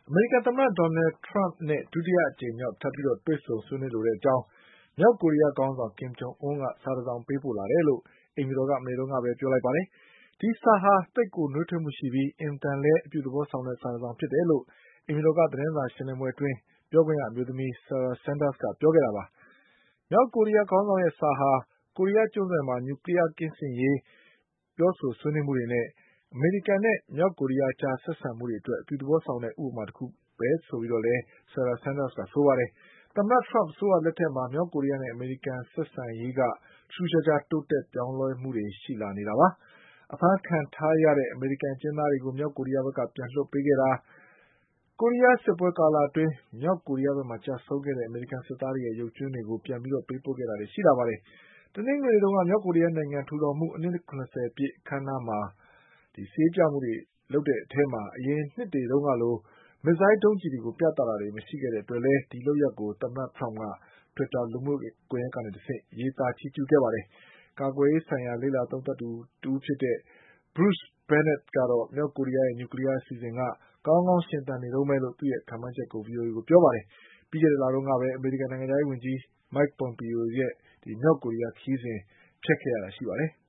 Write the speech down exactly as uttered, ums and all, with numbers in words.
အမေရိကန်သမ္မတ Donald Trump နဲ့ဒုတိယအကြိမ်မြောက်ထပ်ပြီးတွေ့ဆုံဆွေးနွေးလိုတဲ့အကြောင်းမြောက်ကိုရီးယားခေါင်းဆောင် Kim Jong Un ကစာတစောင်ပေးပို့လာတယ်လို့အိမ်ဖြူတော်ကမနေ့ကပဲပြောလိုက်ပါတယ်။ဒီစာဟာသိပ်ကိုနွေးထွေးမှုရှိပြီးအင်တန်လည်းအပြုသဘောဆောင်တဲ့စာတစောင်ဖြစ်တယ်လို့အိမ်ဖြူတော်ကသတင်းစာရှင်းလင်းပွဲအတွင်းပြောခွင့်ရအမျိုးသမီး Sarah Sanders ကပြောခဲ့တာပါ။မြောက်ကိုရီးယားခေါင်းဆောင်ရဲ့စာဟာကိုရီးယားကျွန်းဆွယ်မှာနျူကလီးယားကင်းစင်ရေးပြောဆိုဆွေးနွေးမှုတွေနဲ့အမေရိကန်နဲ့မြောက်ကိုရီးယားအကြားဆက်ဆံမှုတွေအတွက်အပြုသဘောဆောင်တဲ့ဥပမာတခုပဲဆိုပြီးတော့လည်း Sarah Sanders ကဆိုပါတယ်။သမ္မတ Trump အစိုးရလက်ထက်မှာမြောက်ကိုရီးယားနဲ့အမေရိကန်ဆက်ဆံရေးကထူးခြားခြားတိုးတက်ပြောင်းလဲမှုတွေရှိလာနေတာပါ။အဖမ်းခံထားရတဲ့အမေရိကန်ကျင်းသားတွေကိုမြောက်ကိုရီးယားဘက်ကပြန်လွှတ်ပေးခဲ့တာ၊ကိုရီးယားစစ်ပွဲကာလအတွင်းမြောက်ကိုရီးယားဘက်မှာကျဆုံးခဲ့တဲ့အမေရိကန်စစ်သားတွေရဲ့ရုပ်ကြွင်းတွေကိုပြန်ပြီးပေးပို့ခဲ့တာတွေရှိလာပါတယ်။တနင်္ဂနွေနေ့တုန်းကမြောက်ကိုရီးယားနိုင်ငံထူထောင်မှုအနှစ်၇၀ပြည့်အခမ်းအနားမှာဆေးပြမှုတွေလုပ်တဲ့အထဲမှာအရင်နှစ်တွေတုန်းကလိုမစ်ဇိုင်းဒုံးကျည်တွေကိုပြသတာတွေမရှိခဲ့တဲ့အတွက်လည်းဒီလုပ်ရပ်ကိုသမ္မတ Trump က Twitter လူမှုကွန်ယက်ကနေတဆင့်ရေးသားချီးကျူးခဲ့ပါတယ်။ကာကွယ်ရေးဆိုင်ရာလေ့လာသုံးသပ်သူတဦးဖြစ်တဲ့ Bruce Bennett ကတော့မြောက်ကိုရီးယားရဲ့နျူကလီးယားအစီအစဉ်ကကောင်းကောင်းရှင်သန်နေတုန်းပဲလို့သူ့ရဲ့ခန့်မှန်းချက်ကို VOA ကိုပြောပါတယ်။ပြီးခဲ့တဲ့လတုန်းကပဲအမေရိကန်နိုင်ငံခြားရေးဝန်ကြီး Mike Pompeo ရဲ့မြောက်ကိုရီးယားခရီးစဉ်ဖျက်ခဲ့ရတာရှိပါတယ်။